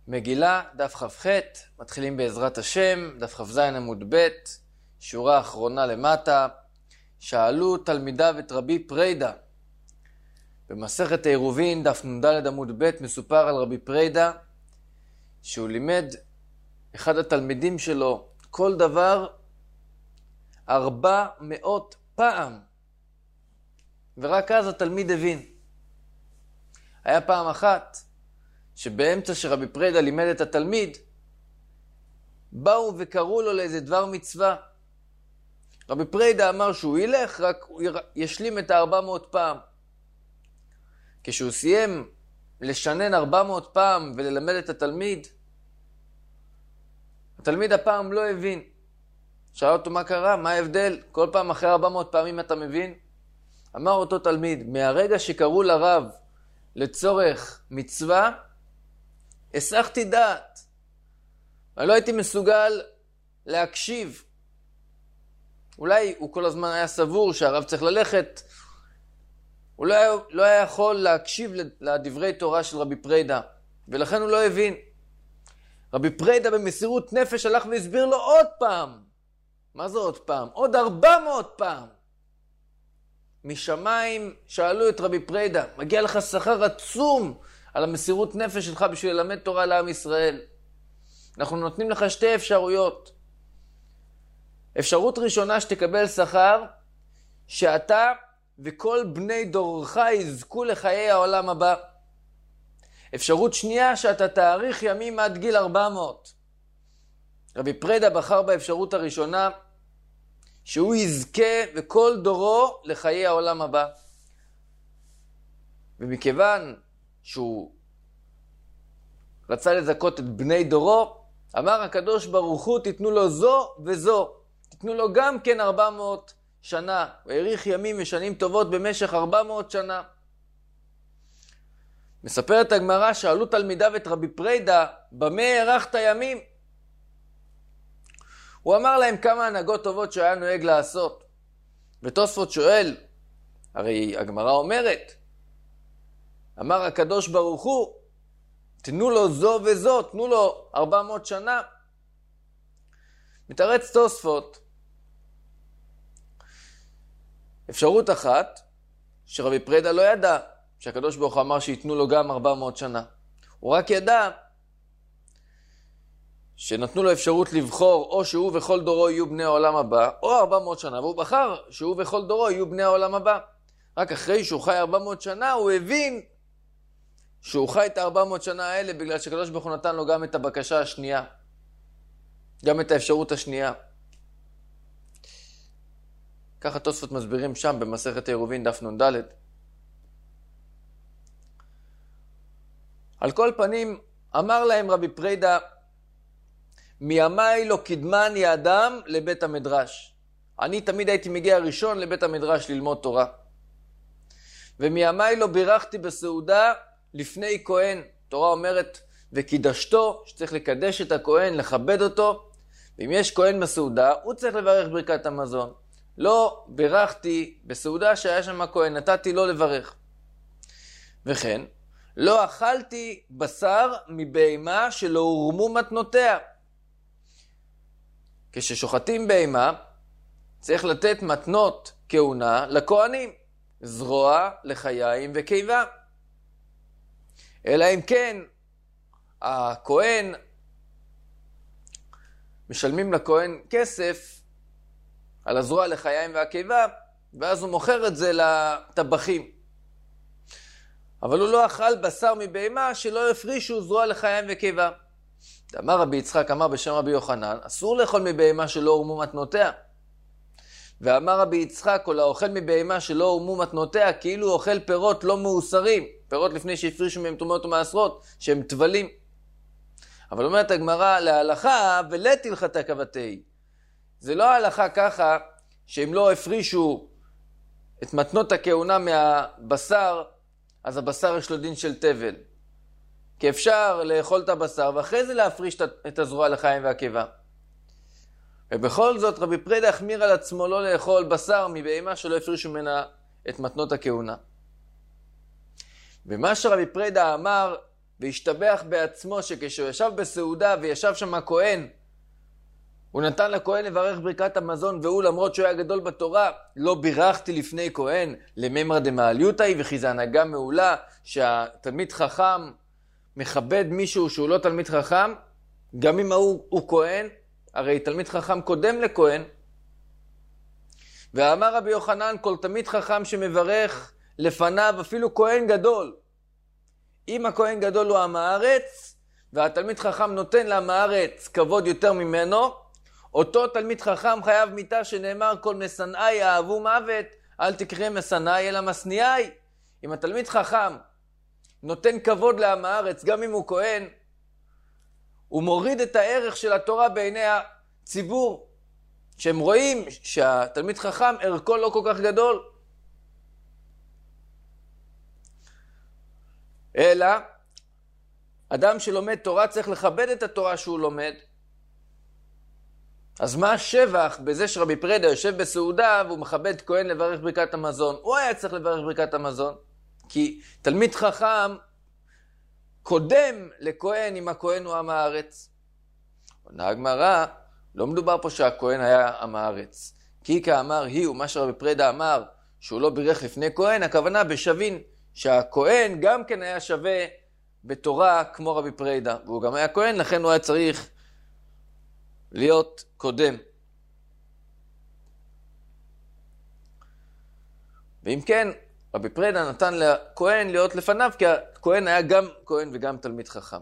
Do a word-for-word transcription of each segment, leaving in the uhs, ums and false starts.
מגילה, דף כ"ח, מתחילים בעזרת השם, דף כ"ז עמוד ב', שורה האחרונה למטה. שאלו תלמידיו את רבי פרידה. במסכת העירובין, דף נ"ד עמוד ב', מסופר על רבי פרידה, שהוא לימד אחד התלמידים שלו כל דבר ארבע מאות פעם. ורק אז התלמיד הבין. היה פעם אחת, שבאמצע שרבי פרידה לימד את התלמיד, באו וקראו לו לאיזה דבר מצווה. רבי פרידה אמר שהוא ילך, רק הוא ישלים את ה-ארבע מאות פעם. כשהוא סיים לשנן ארבע מאות פעם וללמד את התלמיד, התלמיד הפעם לא הבין. שאל אותו מה קרה, מה ההבדל? כל פעם אחרי ארבע מאות פעמים אתה מבין? אמר אותו תלמיד, מהרגע שקראו לרב לצורך מצווה, הסחתי דעת. אני לא הייתי מסוגל להקשיב. אולי הוא כל הזמן היה סבור שהרב צריך ללכת. הוא לא היה, לא היה יכול להקשיב לדברי תורה של רבי פרידה, ולכן הוא לא הבין. רבי פרידה במסירות נפש הלך והסביר לו עוד פעם. מה זה עוד פעם? עוד ארבע מאות פעם. משמיים שאלו את רבי פרידה, מגיע לך שכר עצום על המסירות נפש שלך בשביל ללמד תורה לעם ישראל. אנחנו נותנים לך שתי אפשרויות. אפשרות ראשונה שתקבל שכר, שאתה וכל בני דורך יזכו לחיי העולם הבא. אפשרות שנייה, שאתה תאריך ימים עד גיל ארבע מאות. רבי פרידה בחר באפשרות הראשונה, שהוא יזכה וכל דורו לחיי העולם הבא. ומכיוון שהוא רצה לזכות את בני דורו, אמר הקדוש ברוך הוא, תיתנו לו זו וזו. תיתנו לו גם כן ארבע מאות שנה. הוא האריך ימים ושנים טובות במשך ארבע מאות שנה. מספרת הגמרא, שאלו תלמידיו את רבי פרידה, במה הארכת ימים? הוא אמר להם כמה הנהגות טובות שהיה נוהג לעשות. ותוספות שואל, הרי הגמרא אומרת, אמר הקדוש ברוך הוא, תנו לו זו וזו, תנו לו ארבע מאות שנה. מתרץ תוספות, אפשרות אחת, שרבי פרידה לא ידע, שהקדוש ברוך הוא אמר שיתנו לו גם ארבע מאות שנה. הוא רק ידע, שנתנו לו אפשרות לבחור, או שהוא וכל דורו יהיו בני העולם הבא, או ארבע מאות שנה, והוא בחר שהוא וכל דורו יהיו בני העולם הבא. רק אחרי שהוא חי ארבע מאות שנה, הוא הבין שהוא חי את ה-ארבע מאות שנה האלה, בגלל שקדוש ברוך הוא נתן לו גם את הבקשה השנייה, גם את האפשרות השנייה. ככה תוספות מסבירים שם במסכת העירובין דף נ"ד. על כל פנים, אמר להם רבי פרידה, מימי לא קדמני אדם לבית המדרש. אני תמיד הייתי מגיע ראשון לבית המדרש ללמוד תורה. ומימי לא בירכתי בסעודה לפני כהן. תורה אומרת, וקידשתו, שצריך לקדש את הכהן, לכבד אותו. ואם יש כהן בסעודה, הוא צריך לברך ברכת המזון. לא בירכתי בסעודה שהיה שם הכהן, נתתי לו לברך. וכן, לא אכלתי בשר מבהמה שלא הורמו מתנותיה. כששוחטים בהמה, צריך לתת מתנות כהונה לכהנים, זרוע, לחיים וקיבה. אלא אם כן, הכהן, משלמים לכהן כסף על הזרוע, לחיים והקיבה, ואז הוא מוכר את זה לטבחים. אבל הוא לא אכל בשר מבהמה שלא הפרישו זרוע, לחיים וקיבה. אמר רבי יצחק, אמר בשם רבי יוחנן, אסור לאכול מבהמה שלא הורמו מתנותיה. ואמר רבי יצחק, כל האוכל מבהמה שלא הורמו מתנותיה, כאילו הוא אוכל פירות לא מאוסרים, פירות לפני שהפרישו מהם טומאות ומעשרות, שהם טבלים. אבל אומרת הגמרא, להלכה ולית הלכתה כבתי. זה לא ההלכה ככה, שאם לא הפרישו את מתנות הכהונה מהבשר, אז הבשר יש לו דין של תבל. כי אפשר לאכול את הבשר, ואחרי זה להפריש את הזרוע, לחיים והקיבה. ובכל זאת רבי פרידה החמיר על עצמו לא לאכול בשר מבהמה שלא הפרישו ממנה את מתנות הכהונה. ומה שרבי פרידה אמר והשתבח בעצמו שכשהוא ישב בסעודה וישב שם הכהן, הוא נתן לכהן לברך ברכת המזון, והוא למרות שהוא היה גדול בתורה, לא בירכתי לפני כהן, לממרא דמעליותא, וכי זה הנהגה מעולה, שהתלמיד חכם מכבד מישהו שהוא לא תלמיד חכם, גם אם הוא, הוא כהן, הרי תלמיד חכם קודם לכהן. ואמר רבי יוחנן, כל תלמיד חכם שמברך לפניו, אפילו כהן גדול, אם הכהן גדול הוא עם הארץ, והתלמיד חכם נותן לעם הארץ כבוד יותר ממנו, אותו תלמיד חכם חייב מיתה שנאמר, כל משנאי אהבו מוות, אל תקרא משנאי אלא משניאי. אם התלמיד חכם נותן כבוד לעם הארץ, גם אם הוא כהן, הוא מוריד את הערך של התורה בעיני הציבור, שהם רואים שהתלמיד חכם ערכו לא כל כך גדול. אלא, אדם שלומד תורה צריך לכבד את התורה שהוא לומד. אז מה השבח בזה שרבי פרידא יושב בסעודה והוא מכבד כהן לברך ברכת המזון? הוא היה צריך לברך ברכת המזון, כי תלמיד חכם קודם לכהן אם הכהן הוא עם הארץ. עונה הגמרא, לא מדובר פה שהכהן היה עם הארץ. כי כאמר היא, ומה שרבי פרידא אמר שהוא לא בירך לפני כהן, הכוונה בשווין, שהכהן גם כן היה שווה בתורה כמו רבי פרידא, והוא גם היה כהן, לכן הוא היה צריך להיות קודם. ואם כן, רבי פרידא נתן לכהן להיות לפניו, כי הכהן היה גם כהן וגם תלמיד חכם.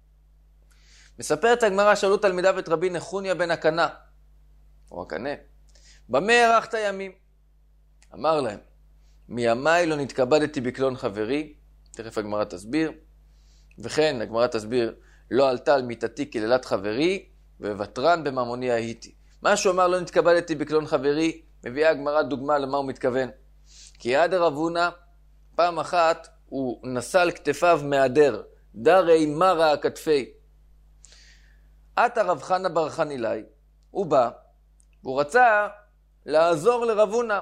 מספרת הגמרא, שאלו תלמידיו את רבי נחוניה בן הקנה, או הקנה, במה הארכת ימים? אמר להם, מימיי לא נתכבדתי בקלון חברי, תכף הגמרא תסביר, וכן הגמרא תסביר, לא עלתה על מיתתי כלילת חברי, וותרן בממוני הייתי. מה שהוא אמר לא נתכבדתי בקלון חברי, מביאה הגמרא דוגמה למה הוא מתכוון. כי עד רב הונא, פעם אחת הוא נשא על כתפיו מהדר, דרי מרה הכתפי. עתה רב חנא בר חנילאי, הוא בא, והוא רצה לעזור לרב הונא.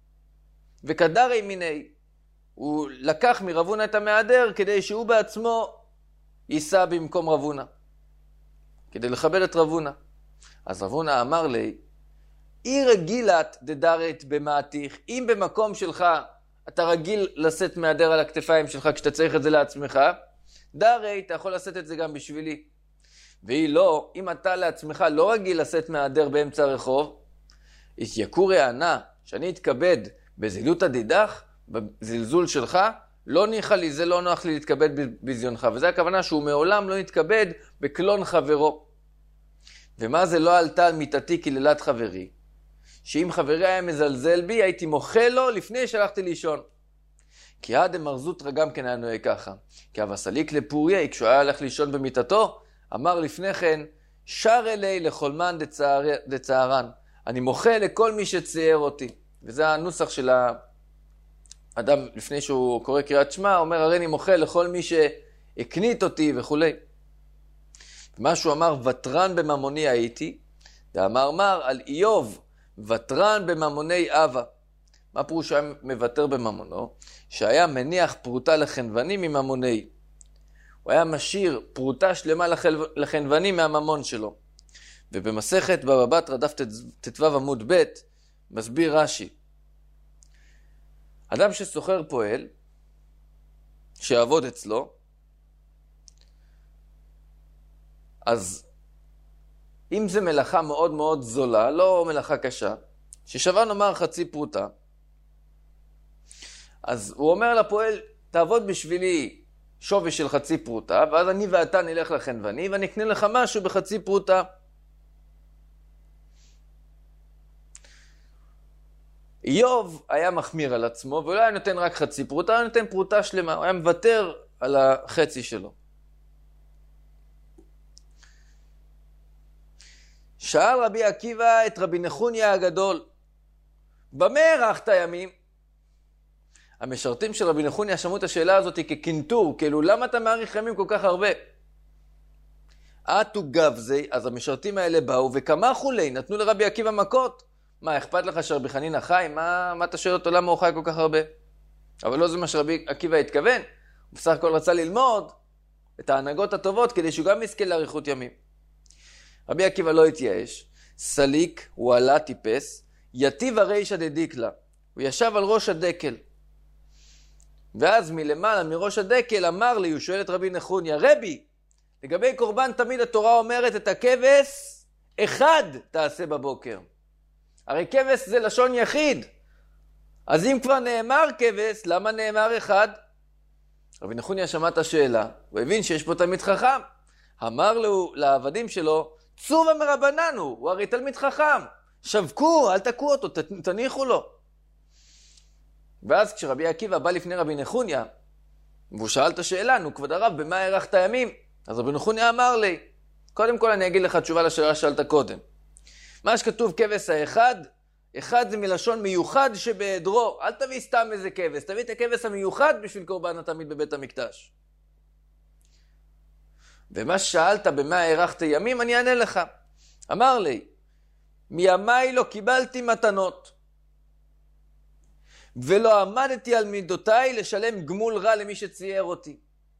וכדרי מיני, הוא לקח מרב הונא את המהדר כדי שהוא בעצמו יישא במקום רב הונא, כדי לכבד את רב הונא. אז רב הונא אמר לי, אי רגילת דדרת במעתיך, אם במקום שלך אתה רגיל לשאת מהדר על הכתפיים שלך כשאתה צריך את זה לעצמך, דרי, אתה יכול לשאת את זה גם בשבילי. והיא לא, אם אתה לעצמך לא רגיל לשאת מהדר באמצע הרחוב, יקורי הענה, שאני אתכבד בזילות הדידך, בזלזול שלך, לא ניחה לי, זה לא נוח לי להתכבד בזיונך. וזה הכוונה שהוא מעולם לא יתכבד בקלון חברו. ומה זה לא עלתה על מיתתי כלילת חברי? שאם חברי היה מזלזל בי, הייתי מוחה לו לפני שהלכתי לישון. כי עד אמרזוטרא גם כן היה נוהג ככה. כי אבסליק לפוריה, כשהוא היה הלך לישון במיטתו, אמר לפני כן, שר אלי לחולמן דצער, דצערן. אני מוחה לכל מי שצייר אותי. וזה הנוסח של האדם לפני שהוא קורא קריאת שמע, אומר הרי אני מוחה לכל מי שהקנית אותי וכו'. ומה שהוא אמר, ותרן בממוני הייתי, ואמר מר על איוב, ותרן בממוני אבא. מה פירוש שהיה מוותר בממונו? שהיה מניח פרוטה לחנווני מממוני. הוא היה משאיר פרוטה שלמה לחנווני מהממון שלו. ובמסכת בבא בתרא דף ט"ו עמוד ב' מסביר רש"י. אדם שסוחר פועל, שיעבוד אצלו, אז אם זה מלאכה מאוד מאוד זולה, לא מלאכה קשה, ששווה נאמר חצי פרוטה, אז הוא אומר לפועל, תעבוד בשבילי שווי של חצי פרוטה, ואז אני ואתה נלך לחנווני, ואני אקנה לך משהו בחצי פרוטה. איוב היה מחמיר על עצמו, והוא לא היה נותן רק חצי פרוטה, הוא היה נותן פרוטה שלמה, הוא היה מוותר על החצי שלו. שאל רבי עקיבא את רבי נחוניה הגדול, במה הארכת ימים? המשרתים של רבי נחוניה שמעו את השאלה הזאת כקנטור, כאילו למה אתה מאריך ימים כל כך הרבה? עטו גבזי, אז המשרתים האלה באו וכמה חולי, נתנו לרבי עקיבא מכות. מה, אכפת לך שרבי חנינא חי? מה, מה אתה שואל אותו למה הוא חי כל כך הרבה? אבל לא זה מה שרבי עקיבא התכוון. הוא בסך הכל רצה ללמוד, את ההנהגות הטובות, כדי שהוא גם יזכה לאריכות ימים. רבי עקיבא לא התייאש, סליק, הוא עלה טיפס, יתיב הרישא דדיקלה, הוא ישב על ראש הדקל. ואז מלמעלה, מראש הדקל, אמר לי, הוא שואל את רבי נחוניה, רבי, לגבי קורבן תמיד התורה אומרת את הכבש, אחד תעשה בבוקר. הרי כבש זה לשון יחיד. אז אם כבר נאמר כבש, למה נאמר אחד? רבי נחוניה שמע את השאלה, הוא הבין שיש פה תלמיד חכם. אמר לו, לעבדים שלו, צובה מרבננו, הוא הרי תלמיד חכם. שבקו, אל תקעו אותו, תניחו לו. ואז כשרבי עקיבא בא לפני רבי נחוניה, והוא שאל את השאלה, נו כבוד הרב, במה הארכת הימים? אז רבי נחוניה אמר לי, קודם כל אני אגיד לך תשובה לשאלה שאלת קודם. מה שכתוב כבש האחד, אחד זה מלשון מיוחד שבהדרו. אל תביא סתם איזה כבש, תביא את הכבש המיוחד בשביל קורבן התמיד בבית המקדש. ומה ששאלת במה הארכת ימים, אני אענה לך. אמר לי, מימיי לא קיבלתי מתנות, ולא עמדתי על מידותיי לשלם גמול רע למי שצייר אותי.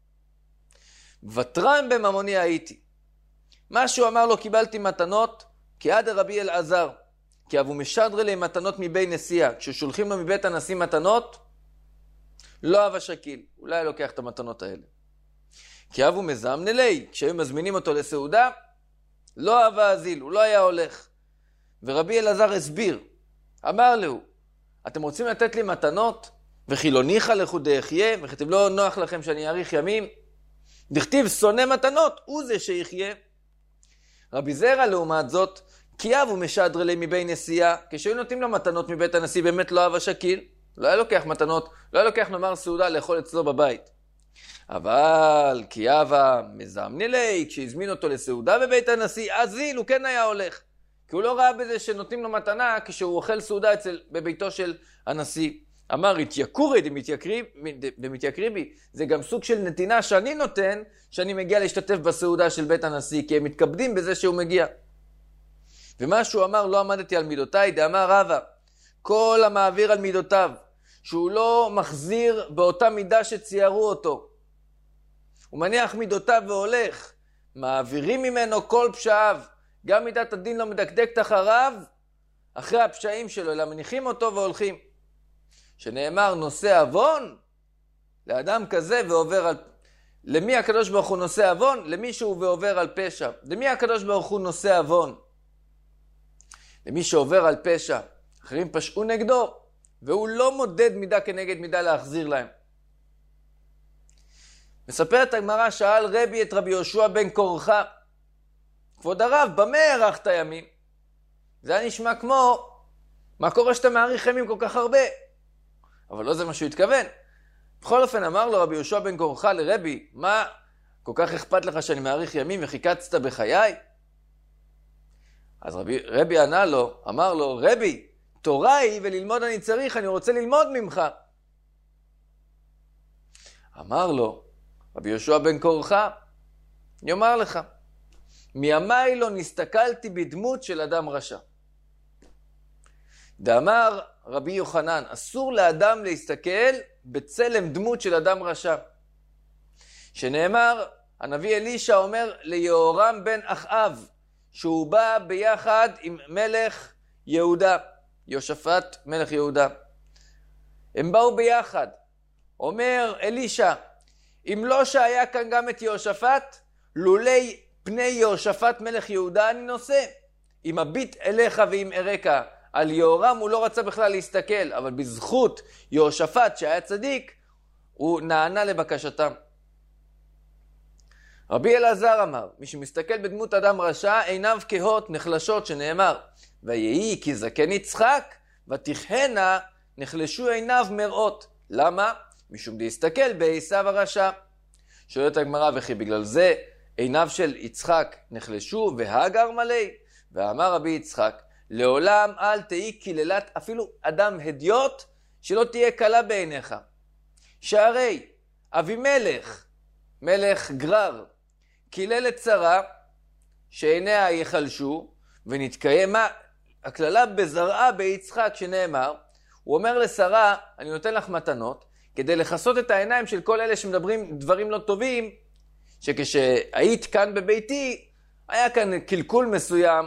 ותרן בממוני הייתי. מה שהוא אמר לו, קיבלתי מתנות, כי עד רבי אלעזר, כי אבו משדרה לי מתנות מבי נשיאה. כששולחים לו מבית הנשיא מתנות, לא אבא שקיל, אולי לוקח את המתנות האלה. כי אבו מזמנה לי, כשהיו מזמינים אותו לסעודה, לא אבא אזיל, הוא לא היה הולך. ורבי אלעזר הסביר, אמר לו, אתם רוצים לתת לי מתנות? וחילוניך לכו דאחיה, וכתב לא נוח לכם שאני אאריך ימים? דכתיב שונא מתנות, הוא זה שיחיה. רבי זרע לעומת זאת, כי אבו משדרה לי מבי נשיאה, כשהיו נותנים לו מתנות מבית הנשיא, באמת לא אבא שקיל, לא היה לוקח מתנות, לא היה לוקח נאמר סעודה לאכול אצלו בבית. אבל כי אבא מזמנה לי, כשהזמין אותו לסעודה בבית הנשיא, אזיל, הוא כן היה הולך. כי הוא לא ראה בזה שנותנים לו מתנה כשהוא אוכל סעודה אצל, בביתו של הנשיא. אמר, התייקורי דמתייקרי בי. זה גם סוג של נתינה שאני נותן, שאני מגיע להשתתף בסעודה של בית הנשיא, כי הם מתכבדים בזה שהוא מגיע. ומה שהוא אמר, לא עמדתי על מידותיי, דאמר רבא, כל המעביר על מידותיו, שהוא לא מחזיר באותה מידה שציירו אותו. הוא מניח מידותיו והולך, מעבירים ממנו כל פשעיו, גם מידת הדין לא מדקדקת אחריו, אחרי הפשעים שלו, אלא מניחים אותו והולכים. שנאמר נושא אבון, לאדם כזה ועובר על... למי הקדוש ברוך הוא נושא אבון? למישהו ועובר על פשע. למי הקדוש ברוך הוא נושא אבון? למי שעובר על פשע. אחרים פשעו נגדו, והוא לא מודד מידה כנגד מידה להחזיר להם. מספרת הגמרא, שאל רבי את רבי יהושע בן קורחה, כבוד הרב, במה הארכת ימים? זה היה נשמע כמו, מה קורה שאתה מאריך ימים כל כך הרבה? אבל לא זה מה שהוא התכוון. בכל אופן אמר לו רבי יהושע בן קורחה לרבי, מה כל כך אכפת לך שאני מאריך ימים וחיכצת בחיי? אז רבי, רבי ענה לו, אמר לו, רבי, תורה היא וללמוד אני צריך, אני רוצה ללמוד ממך. אמר לו, רבי יהושע בן קורחה, אני אומר לך, מימיי לא נסתכלתי בדמות של אדם רשע. דאמר רבי יוחנן, אסור לאדם להסתכל בצלם דמות של אדם רשע. שנאמר, הנביא אלישע אומר ליהורם בן אחאב, שהוא בא ביחד עם מלך יהודה, יהושפט מלך יהודה. הם באו ביחד. אומר אלישע, אם לא שהיה כאן גם את יהושפט, לולי פני יהושפט מלך יהודה אני נושא. אם הביט אליך ואם ארקה, על יהורם הוא לא רצה בכלל להסתכל, אבל בזכות יהושפט שהיה צדיק, הוא נענה לבקשתם. רבי אלעזר אמר, מי שמסתכל בדמות אדם רשע, עיניו כהות נחלשות, שנאמר, ויהי כי זקן יצחק, ותכהנה נחלשו עיניו מראות. למה? משום להסתכל בעשיו הרשע. שואלת הגמרא, וכי בגלל זה עיניו של יצחק נחלשו והגר מלא? ואמר רבי יצחק, לעולם אל תהי קללת אפילו אדם הדיוט, שלא תהיה קלה בעיניך. שהרי אבימלך, מלך גרר, קילל את שרה, שעיניה יחלשו, ונתקיים הכללה בזרעה ביצחק שנאמר, הוא אומר לשרה, אני נותן לך מתנות, כדי לחסות את העיניים של כל אלה שמדברים דברים לא טובים, שכשהיית כאן בביתי, היה כאן קלקול מסוים.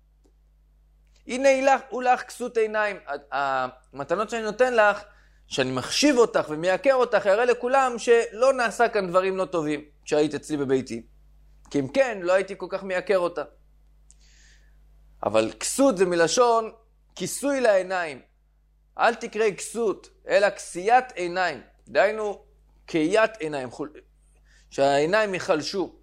הנה הוא לך כסות עיניים. המתנות שאני נותן לך, שאני מחשיב אותך ומייקר אותך, יראה לכולם שלא נעשה כאן דברים לא טובים כשהיית אצלי בביתי. כי אם כן, לא הייתי כל כך מייקר אותה. אבל כסות זה מלשון כיסוי לעיניים. אל תקרא כסות, אלא כסיית עיניים. דהיינו, כאיית עיניים, שהעיניים יחלשו.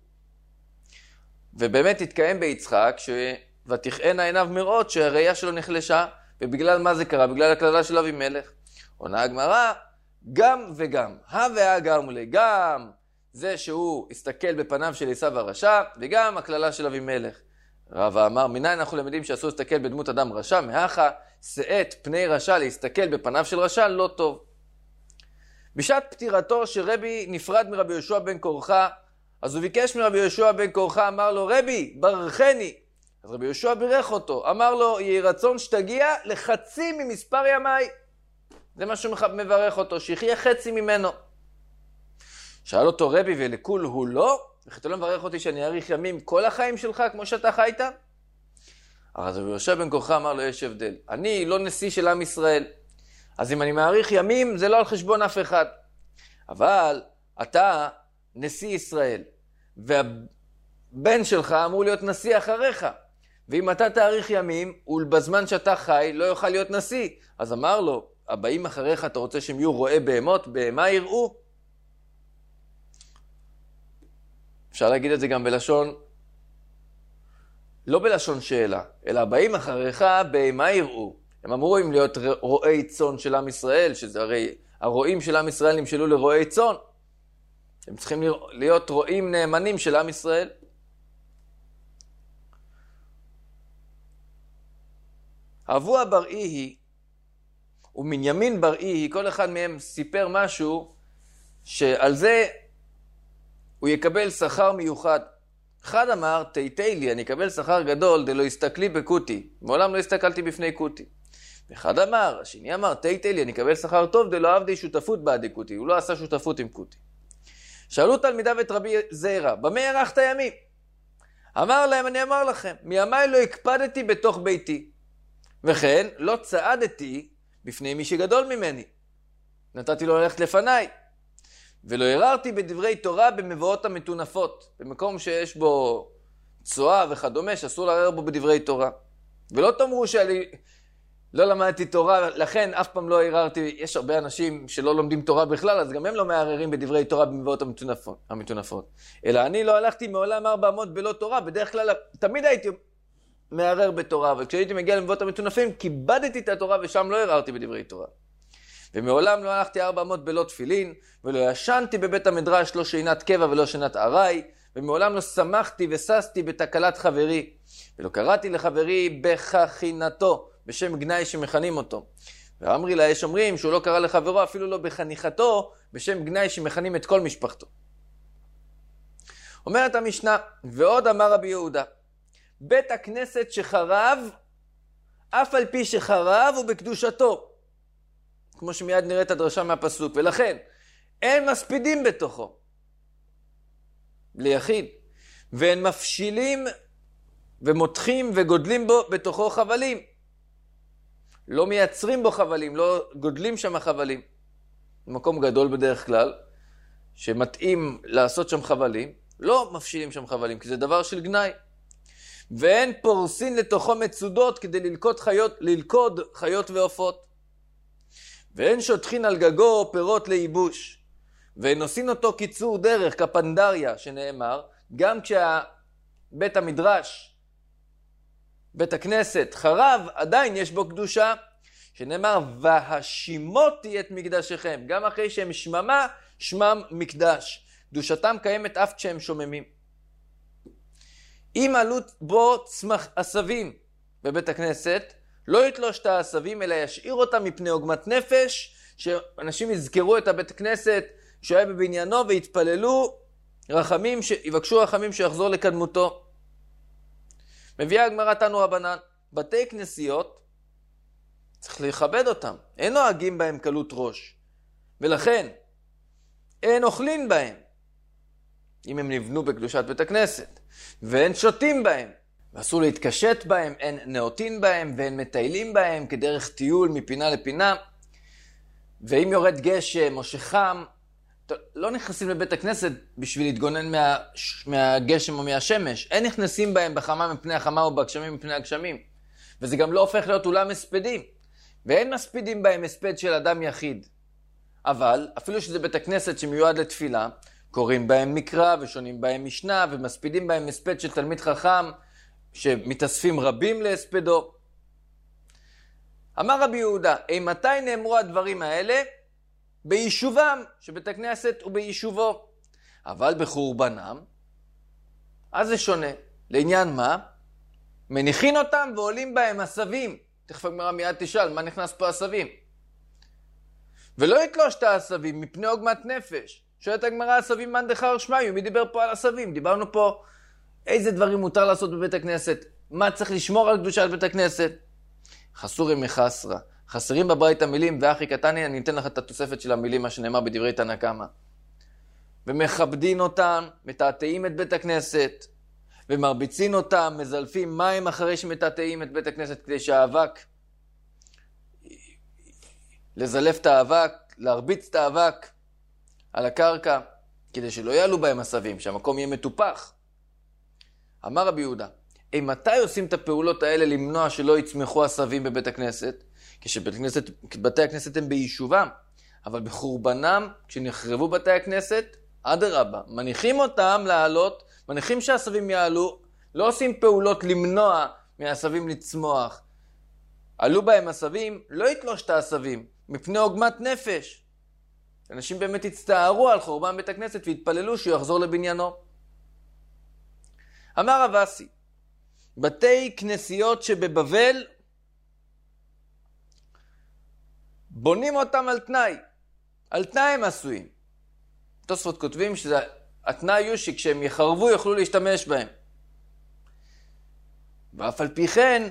ובאמת התקיים ביצחק, ותכהנה עיניו מראות שהראייה שלו נחלשה, ובגלל מה זה קרה? בגלל הקללה של אבימלך. עונה הגמרא, גם וגם. הא והא גמרי, גם זה שהוא הסתכל בפניו של עשיו הרשע, וגם הקללה של אבימלך. רבא אמר, מניין אנחנו למדים שאסור להסתכל בדמות אדם רשע, מהכה שאת פני רשע להסתכל בפניו של רשע לא טוב. בשעת פטירתו שרבי נפרד מרבי יהושע בן קורחה, אז הוא ביקש מרבי יהושע בן קורחה, אמר לו, רבי, ברכני. אז רבי יהושע בירך אותו, אמר לו, יהי רצון שתגיע לחצי ממספר ימיי. זה מה שהוא מברך אותו, שיחיה חצי ממנו. שאל אותו רבי, ולכול הוא לא? וכי אתה לא מברך אותי שאני אאריך ימים כל החיים שלך כמו שאתה חיית? אז רבי יהושע בן קורחה אמר לו, יש הבדל. אני לא נשיא של עם ישראל. אז אם אני מאריך ימים, זה לא על חשבון אף אחד. אבל אתה נשיא ישראל, והבן שלך אמור להיות נשיא אחריך. ואם אתה תאריך ימים, ובזמן שאתה חי לא יוכל להיות נשיא. אז אמר לו, הבאים אחריך, אתה רוצה שהם יהיו רואי בהמות, במה יראו? אפשר להגיד את זה גם בלשון, לא בלשון שאלה, אלא הבאים אחריך, במה יראו? הם אמורים להיות רואי צאן של עם ישראל, שזה הרי הרועים של עם ישראל נמשלו לרואי צאן. הם צריכים להיות רועים נאמנים של עם ישראל. אבוה בר-איהי ומנימין בר-איהי, כל אחד מהם סיפר משהו שעל זה הוא יקבל שכר מיוחד. אחד אמר, תיתי לי, אני אקבל שכר גדול, דלא הסתכלי בקוטי. מעולם לא הסתכלתי בפני קוטי. אחד אמר, השני אמר, תיתי לי, אני אקבל שכר טוב, דלא עבדי שותפות בעדי קוטי. הוא לא עשה שותפות עם קוטי. שאלו תלמידיו את רבי זעירא, במה הארכת ימים? אמר להם, אני אמר לכם, מימיי לא הקפדתי בתוך ביתי. וכן, לא צעדתי בפני מי שגדול ממני. נתתי לו ללכת לפניי. ולא הררתי בדברי תורה במבואות המטונפות, במקום שיש בו צועה וכדומה, שאסור לערער בו בדברי תורה. ולא תאמרו שאני לא למדתי תורה, לכן אף פעם לא הררתי, יש הרבה אנשים שלא לומדים תורה בכלל, אז גם הם לא מערערים בדברי תורה במבואות המטונפות. המטונפות. אלא אני לא הלכתי מעולם ארבע אמות בלא תורה, בדרך כלל תמיד הייתי מערער בתורה, אבל כשהייתי מגיע למבואות המטונפים, כיבדתי את התורה ושם לא הררתי בדברי תורה. ומעולם לא הלכתי ארבע אמות בלא תפילין, ולא ישנתי בבית המדרש לא שינת קבע ולא שינת ארעי, ומעולם לא שמחתי וססתי בתקלת חברי, ולא קראתי לחברי בחכינתו, בשם גנאי שמכנים אותו. ואמרי לה, יש אומרים שהוא לא קרא לחברו אפילו לא בחניכתו, בשם גנאי שמכנים את כל משפחתו. אומרת המשנה, ועוד אמר רבי יהודה, בית הכנסת שחרב, אף על פי שחרב הוא בקדושתו. כמו שמיד נראית הדרשה מהפסוק, ולכן אין מספידים בתוכו ליחיד, ואין מפשילים ומותחים וגודלים בו בתוכו חבלים. לא מייצרים בו חבלים, לא גודלים שם חבלים. מקום גדול בדרך כלל, שמתאים לעשות שם חבלים, לא מפשילים שם חבלים, כי זה דבר של גנאי. ואין פורסין לתוכו מצודות כדי ללכוד חיות, ללכוד חיות ועופות. ואין שוטחין על גגו פירות לייבוש, ואין עושים אותו קיצור דרך כפנדריה, שנאמר, גם כשבית המדרש, בית הכנסת חרב, עדיין יש בו קדושה, שנאמר, והשימותי את מקדשכם, גם אחרי שהם שממה, שמם מקדש. קדושתם קיימת אף כשהם שוממים. אם עלו בו צמח עשבים בבית הכנסת, לא יתלוש את העשבים, אלא ישאיר אותם מפני עוגמת נפש, שאנשים יזכרו את הבית הכנסת שהיה בבניינו ויתפללו רחמים, שיבקשו רחמים שיחזור לקדמותו. מביאה הגמרא תנו רבנן, בתי כנסיות צריך לכבד אותם, אין נוהגים בהם קלות ראש, ולכן אין אוכלים בהם. אם הם נבנו בקדושת בית הכנסת, ואין שותים בהם, ואסור להתקשט בהם, אין נאותין בהם, ואין מטיילים בהם כדרך טיול מפינה לפינה, ואם יורד גשם או שחם, לא נכנסים לבית הכנסת בשביל להתגונן מה, מהגשם או מהשמש. אין נכנסים בהם בחמה מפני החמה או בגשמים מפני הגשמים. וזה גם לא הופך להיות אולם הספדים. ואין מספידים בהם הספד של אדם יחיד. אבל, אפילו שזה בית הכנסת שמיועד לתפילה, קוראים בהם מקרא ושונים בהם משנה, ומספידים בהם הספד של תלמיד חכם, שמתאספים רבים להספדו. אמר רבי יהודה, מתי נאמרו הדברים האלה? ביישובם, שבית הכנסת הוא ביישובו. אבל בחורבנם, אז זה שונה. לעניין מה? מניחין אותם ועולים בהם הסבים. תכף הגמרא מיד תשאל, מה נכנס פה הסבים? ולא יתלוש את הסבים מפני עוגמת נפש. שואלת הגמרא, הסבים מן דחר שמיו, מי דיבר פה על הסבים? דיברנו פה איזה דברים מותר לעשות בבית הכנסת, מה צריך לשמור על קדושת בית הכנסת. חסורי מחסרה. חסרים בברייתא המילים, ואחי קטני, אני אתן לך את התוספת של המילים, מה שנאמר בדברי תנא קמא. ומכבדין אותם, מתעתעים את בית הכנסת, ומרביצין אותם, מזלפים מים אחרי שמתעתעים את בית הכנסת, כדי שהאבק, לזלף את האבק, להרביץ את האבק על הקרקע, כדי שלא יעלו בהם הסבים, שהמקום יהיה מטופח. אמר רבי יהודה, אם מתי עושים את הפעולות האלה למנוע שלא יצמחו הסבים בבית הכנסת? כשבתי הכנסת הם ביישובם, אבל בחורבנם, כשנחרבו בתי הכנסת, אדרבה, מניחים אותם לעלות, מניחים שהסבים יעלו, לא עושים פעולות למנוע מהסבים לצמוח. עלו בהם הסבים, לא יתלוש את הסבים, מפני עוגמת נפש. אנשים באמת הצטערו על חורבן בית הכנסת והתפללו שהוא יחזור לבניינו. אמר רב אסי, בתי כנסיות שבבבל, בונים אותם על תנאי. על תנאי הם עשויים. תוספות כותבים שהתנאי הוא שכשהם יחרבו יוכלו להשתמש בהם. ואף על פי כן,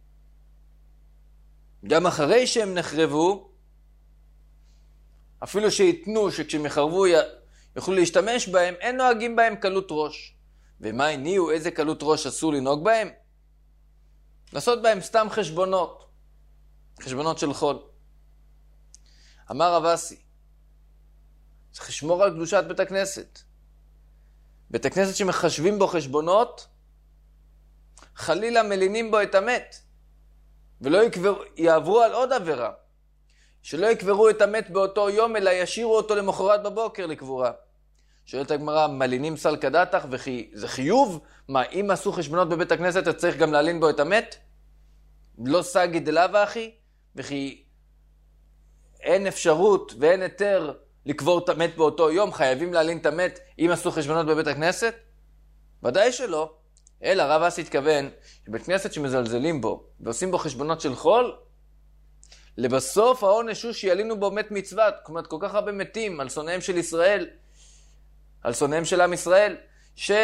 גם אחרי שהם נחרבו, אפילו שיתנו שכשהם יחרבו יוכלו להשתמש בהם, אין נוהגים בהם קלות ראש. ומה הניעו, איזה קלות ראש אסור לנהוג בהם? לעשות בהם סתם חשבונות. חשבונות של חול. אמר רב אסי, צריך לשמור על קדושת בית הכנסת. בית הכנסת שמחשבים בו חשבונות, חלילה מלינים בו את המת, ולא יקבר, יעברו על עוד עבירה. שלא יקברו את המת באותו יום, אלא ישירו אותו למחרת בבוקר לקבורה. שואלת הגמרא, מלינים סל כדתך, וכי זה חיוב? מה, אם עשו חשבונות בבית הכנסת, אתה צריך גם להלין בו את המת? לא סגי דלאו אחי? וכי אין אפשרות ואין היתר לקבור את המת באותו יום, חייבים להלין את המת אם עשו חשבונות בבית הכנסת? ודאי שלא. אלא רב אסי התכוון שבית כנסת שמזלזלים בו ועושים בו חשבונות של חול, לבסוף העונש הוא שילינו בו מת מצוות. כלומר, כל כך הרבה מתים על שונאיהם של ישראל, על שונאיהם של עם ישראל, שלא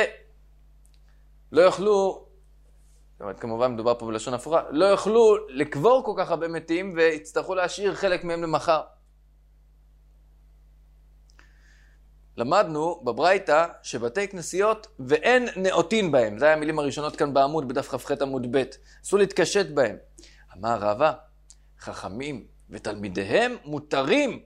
יוכלו, כמובן מדובר פה בלשון הפוכה, לא יוכלו לקבור כל כך הרבה מתים והצטרכו להשאיר חלק מהם למחר. למדנו בברייתא שבתי כנסיות ואין נאותין בהם. זה היה המילים הראשונות כאן בעמוד, בדף כ"ח עמוד ב'. אסור להתקשט בהם. אמר רבא, חכמים ותלמידיהם מותרים.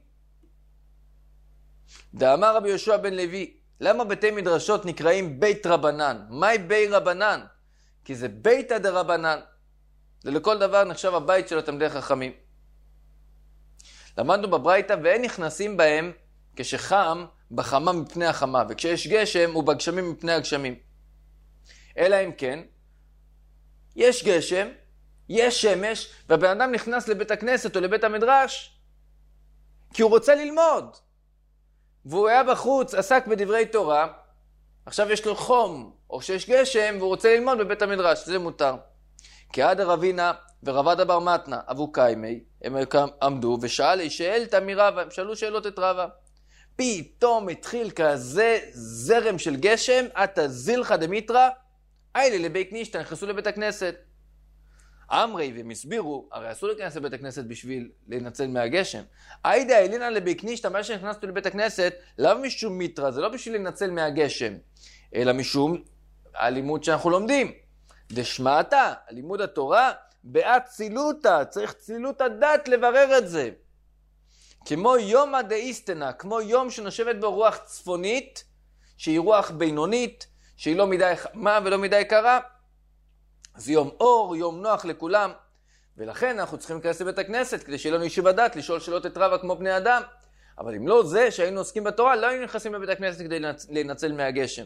דאמר רבי יהושע בן לוי, למה בתי מדרשות נקראים בית רבנן? מהי בית רבנן? כי זה ביתא דרבנן. זה לכל דבר נחשב הבית של התלמידי חכמים. למדנו בברייתא ואין נכנסים בהם כשחם בחמה מפני החמה, וכשיש גשם ובגשמים מפני הגשמים. אלא אם כן, יש גשם, יש שמש, והבן אדם נכנס לבית הכנסת או לבית המדרש, כי הוא רוצה ללמוד. והוא היה בחוץ, עסק בדברי תורה, עכשיו יש לו חום, או שיש גשם, והוא רוצה ללמוד בבית המדרש, זה מותר. כי עד הרבינה ורבד בר מתנה, אבו קיימי, הם עמדו ושאל שאלתא מרבא, הם שאלו שאלות את רבא. פתאום התחיל כזה זרם של גשם, עתה זילחא דמיטרא, איילי לבית נישתא, נכנסו לבית הכנסת. אמרי, והם הסבירו, הרי אסור להיכנס לבית הכנסת בשביל להינצל מהגשם. היידה אלינא לבי קנישתא, מה שנכנסנו לבית הכנסת, לאו משום מיטרא, זה לא בשביל להינצל מהגשם, אלא משום הלימוד שאנחנו לומדים. דשמעתא, לימוד התורה, באצילותא, צריך צילות הדעת לברר את זה. כמו יומא דאיסטנא, כמו יום שנושבת בו רוח צפונית, שהיא רוח בינונית, שהיא לא מדי חמה ולא מדי קרה, זה יום אור, יום נוח לכולם, ולכן אנחנו צריכים להיכנס לבית הכנסת, כדי שיהיה לנו ישיבת דעת, לשאול שאלות את רבא כמו בני אדם. אבל אם לא זה שהיינו עוסקים בתורה, לא היינו נכנסים לבית הכנסת כדי להינצל מהגשם.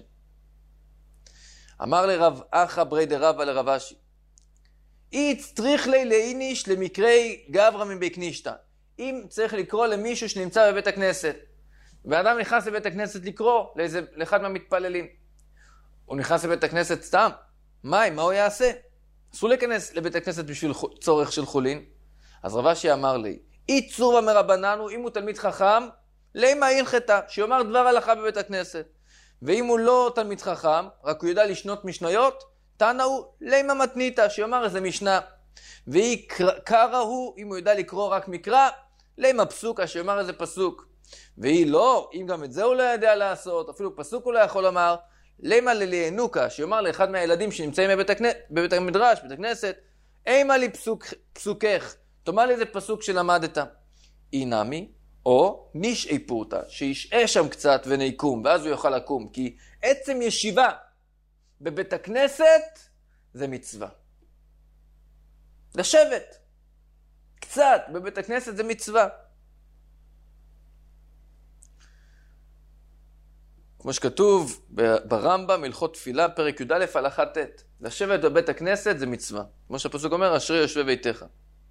אמר לרב אחא ברי דרבא לרב אשי, איץ צריך לי לאיניש למקרי גברא מבי קנישתא. אם צריך לקרוא למישהו שנמצא בבית הכנסת, ואדם נכנס לבית הכנסת לקרוא לאיזה, לאחד מהמתפללים, הוא נכנס לבית הכנסת סתם, מה, מה הוא יעשה? אסור להיכנס לבית הכנסת בשביל צורך של חולין. אז רב אשי אמר לי, אי צורבא מרבננו, אם הוא תלמיד חכם, לימה הלכתא, שיאמר דבר הלכה בבית הכנסת. ואם הוא לא תלמיד חכם, רק הוא יודע לשנות משניות, תנא הוא לימה מתניתא, שיאמר איזה משנה. ואי קרא הוא, אם הוא יודע לקרוא רק מקרא, לימה פסוקה, שיאמר איזה פסוק. ואי לא, אם גם את זה הוא לא יודע לעשות, אפילו פסוק הוא לא יכול לומר, לימה לליהנוקה, שיאמר לאחד מהילדים שנמצאים בבית, הכנ... בבית המדרש, בבית הכנסת, אימה לי פסוק, פסוקך, תאמר לי איזה פסוק שלמדת. אינמי, או נשאי פורתא, שישעה שם קצת וניקום, ואז הוא יוכל לקום, כי עצם ישיבה בבית הכנסת זה מצווה. לשבת קצת בבית הכנסת זה מצווה. כמו שכתוב ברמב"ם, הלכות תפילה, פרק י"א הלכה ט', לשבת בבית הכנסת זה מצווה. כמו שהפסוק אומר, אשרי יושבי ביתך.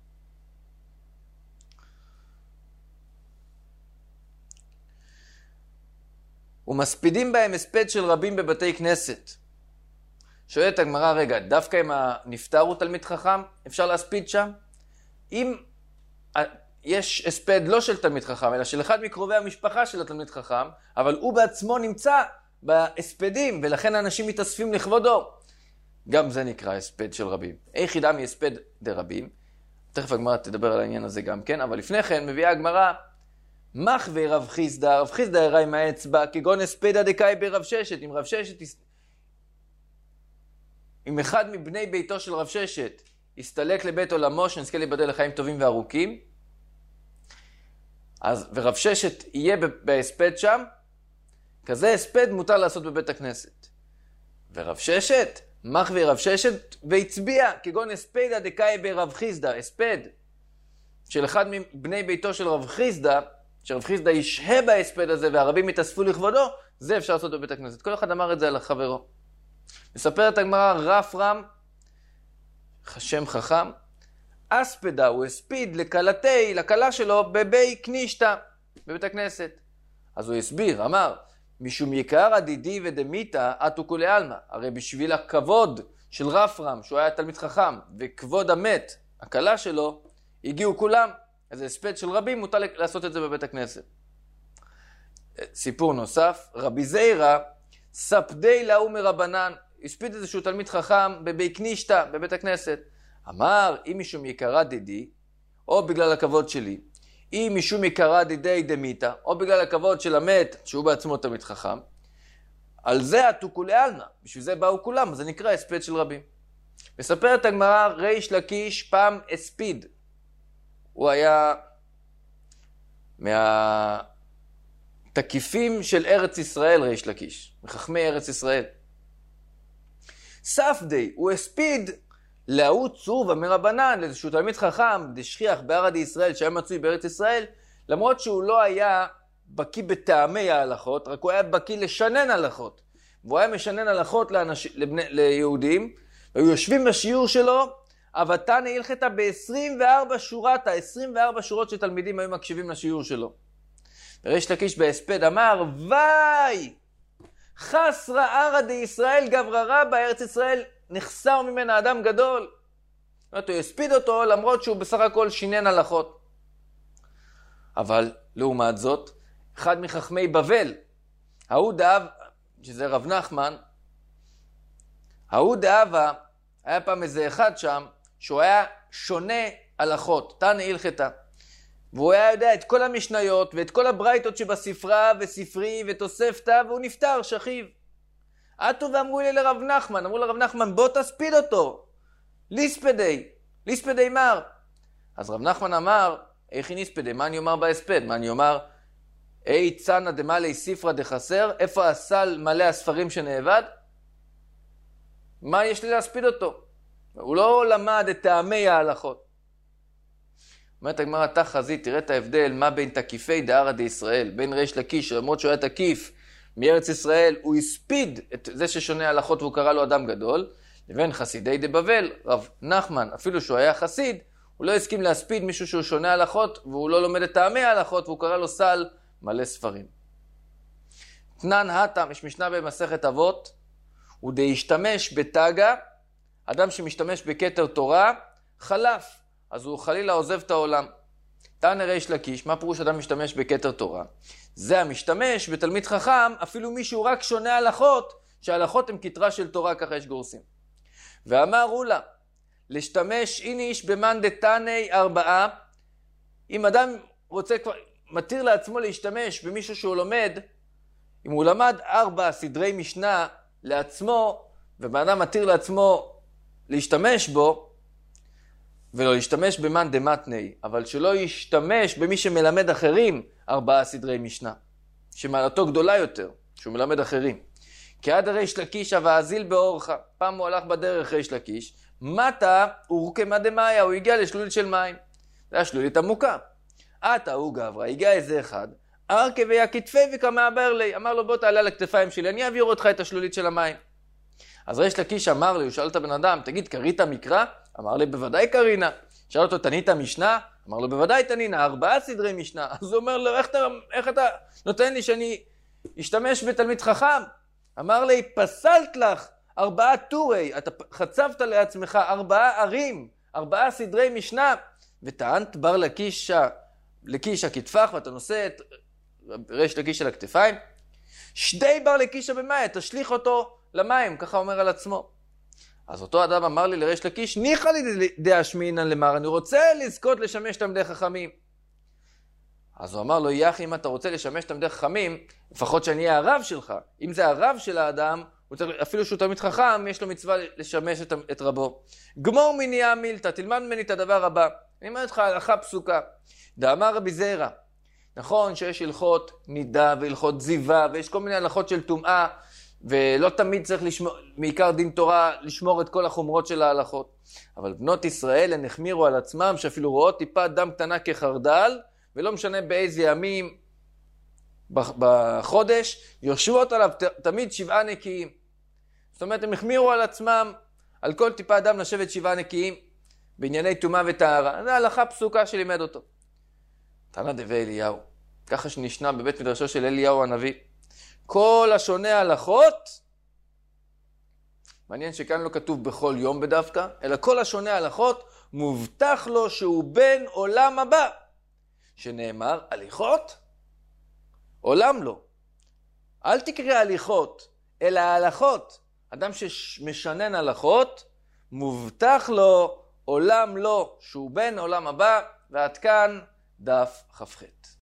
ומספידים בהם הספד של רבים בבתי כנסת. שואלת הגמרא, רגע, דווקא אם הנפטר הוא תלמיד חכם, אפשר להספיד שם? אם יש הספד לא של תלמיד חכם, אלא של אחד מקרובי המשפחה של התלמיד חכם, אבל הוא בעצמו נמצא בהספדים, ולכן האנשים מתאספים לכבודו. גם זה נקרא הספד של רבים. איך ידע מהספד דרבים? תכף הגמרא תדבר על העניין הזה גם כן, אבל לפני כן מביאה הגמרא, מחווה רב חיסדא, רב חיסדא הראה עם האצבע, כגון הספדא דקאי ברב ששת, אם רב ששת, אם אחד מבני ביתו של רב ששת הסתלק לבית עולמו, שנזכה להיבדל לחיים טובים וארוכים, אז ורב ששת יהיה בהספד שם, כזה הספד מותר לעשות בבית הכנסת. ורב ששת, מחווה רב ששת, והצביע, כגון הספדא דקאי ברב חיסדא, הספד של אחד מבני ביתו של רב חיסדא, שרב חיסדא ישהה בהספד הזה והרבים יתאספו לכבודו, זה אפשר לעשות בבית הכנסת. כל אחד אמר את זה על חברו. מספרת הגמרא, רפרם, שם חכם, אספדה, הוא הספיד לקלתי, לקלה שלו, בבי קנישתא, בבית הכנסת. אז הוא הסביר, אמר, משום יקרא דידי ודמיתא, אתו כולי עלמא. הרי בשביל הכבוד של רפרם, שהוא היה תלמיד חכם, וכבוד המת, הקלה שלו, הגיעו כולם. אז הספד של רבים, מותר לעשות את זה בבית הכנסת. סיפור נוסף, רבי זיירא, ספדי לאו מרבנן, הספיד איזשהו תלמיד חכם בבי קנישתא, בבית הכנסת. אמר, אם משום יקרא דידי, או בגלל הכבוד שלי, אם משום יקרא דידי דמיתא, או בגלל הכבוד של המת, שהוא בעצמו תלמיד חכם, על זה אתו כולי עלמא, בשביל זה באו כולם, זה נקרא הספד של רבים. מספרת הגמרא, ריש לקיש פעם הספיד. הוא היה מהתקיפים של ארץ ישראל, ריש לקיש, מחכמי ארץ ישראל. ספדי, הוא הספיד להוא צורבא מרבנן, לאיזשהו תלמיד חכם, דשכיח בהרא דישראל, שהיה מצוי בארץ ישראל, למרות שהוא לא היה בקיא בטעמי ההלכות, רק הוא היה בקיא לשנן הלכות. והוא היה משנן הלכות לאנש... לבני... ליהודים, והיו יושבים בשיעור שלו, אבתנא הלכתא ב-עשרים וארבע שורת, ה-עשרים וארבע שורות שתלמידים היו מקשיבים לשיעור שלו. וריש לקיש בהספד אמר, וואי! חסרא ארעא דישראל גברא רבא, ארץ ישראל נחסר ממנה אדם גדול. זאת אומרת, הוא הספיד אותו למרות שהוא בסך הכל שינן הלכות. אבל לעומת זאת, אחד מחכמי בבל, ההוא דאב, שזה רב נחמן, ההוא דאבה, היה פעם איזה אחד שם, שהוא היה שונה הלכות, תנא הלכתא. והוא היה יודע את כל המשניות ואת כל הברייתות שבספרה וספרי ותוספתא, והוא נפטר, שכיב. עטו ואמרו לי לרב נחמן, אמרו לרב נחמן, בוא תספיד אותו. ליספדי, ליספדי מר. אז רב נחמן אמר, איך ניספדי, מה אני אומר בהספד? מה אני אומר? אי צנא דמלא ספרא דחסר, איפה הסל מלא הספרים שנאבד? מה יש לי להספיד אותו? הוא לא למד את טעמי ההלכות. אומרת הגמרא, אתה חזית, תראה את ההבדל מה בין תקיפי דהרא דישראל, בין ריש לקיש, למרות שהוא היה תקיף מארץ ישראל, הוא הספיד את זה ששונה הלכות והוא קרא לו אדם גדול, לבין חסידי דבבל, רב נחמן, אפילו שהוא היה חסיד, הוא לא הסכים להספיד מישהו שהוא שונה הלכות, והוא לא לומד את טעמי ההלכות, והוא קרא לו סל מלא ספרים. תנן הטם, יש משנה במסכת אבות, הוא דהשתמש בתגה, אדם שמשתמש בכתר תורה, חלף, אז הוא חלילה עוזב את העולם. תנא ריש לקיש, מה פירוש אדם משתמש בכתר תורה? זה המשתמש בתלמיד חכם, אפילו מישהו רק שונה הלכות, שההלכות הן כתרה של תורה, ככה יש גורסים. ואמרו לה, להשתמש איניש במאן דתניא ארבעה, אם אדם רוצה כבר, מתיר לעצמו להשתמש במישהו שהוא לומד, אם הוא למד ארבע סדרי משנה לעצמו, ובאדם מתיר לעצמו להשתמש בו, ולא להשתמש במאן דמתניא, אבל שלא ישתמש במי שמלמד אחרים ארבעה סדרי משנה, שמעלתו גדולה יותר, שהוא מלמד אחרים. כי עד ריש לקיש ואזיל באורחה, פעם הוא הלך בדרך ריש לקיש, מטה אורקמא דמאיה, הוא הגיע לשלולית של מים. זה היה שלולית עמוקה. עתה הוא גברא, הגיע איזה אחד, ארכה ויה כתפי וכמעבר לי, אמר לו בוא תעלה על הכתפיים שלי, אני אעביר אותך את השלולית של המים. אז ריש לקיש אמר לי, הוא שאל את הבן אדם, תגיד, קראת מקרא? אמר לי, בוודאי קרינה. שאל אותו, תנית משנה? אמר לו, בוודאי תנינה, ארבעה סדרי משנה. אז הוא אומר לו, איך אתה, איך אתה נותן לי שאני אשתמש בתלמיד חכם? אמר לי, פסלת לך ארבעה טורי, אתה חצבת לעצמך ארבעה ערים, ארבעה סדרי משנה, וטענת בר לקיש, לקיש הכתפך, ואתה נושא את ריש לקיש על הכתפיים. שדי בר לקיש במאי, תשליך אותו למים, ככה אומר על עצמו. אז אותו אדם אמר לי לריש לקיש, ניחא לי דאשמינן למר, אני רוצה לזכות לשמש תלמידי חכמים. אז הוא אמר לו, יחי, אם אתה רוצה לשמש תלמידי חכמים, לפחות שאני אהיה הרב שלך. אם זה הרב של האדם, אפילו שהוא תלמיד חכם, יש לו מצווה לשמש את, את רבו. גמור מניעה מילתא, תלמד ממני את הדבר הבא. אני אומר לך הלכה פסוקה. דאמר רבי זירא, נכון שיש הלכות נידה והלכות זיווה, ויש כל מיני הלכות של טומאה, ולא תמיד צריך לשמור, מעיקר דין תורה, לשמור את כל החומרות של ההלכות. אבל בנות ישראל הן החמירו על עצמם, שאפילו רואות טיפת דם קטנה כחרדל, ולא משנה באיזה ימים בחודש, יושבות עליו תמיד שבעה נקיים. זאת אומרת, הם החמירו על עצמם, על כל טיפת דם לשבת שבעה נקיים, בענייני טומאה וטהרה. זו הלכה פסוקה שלימד אותו. תנא דבי אליהו, ככה שנשנה בבית מדרשו של אליהו הנביא. כל השונה הלכות, מעניין שכאן לא כתוב בכל יום בדווקא, אלא כל השונה הלכות מובטח לו שהוא בן עולם הבא. שנאמר, הליכות? עולם לא. אל תקרא הליכות, אלא הלכות. אדם שמשנן הלכות, מובטח לו עולם לא, שהוא בן עולם הבא, ועד כאן דף כ"ח.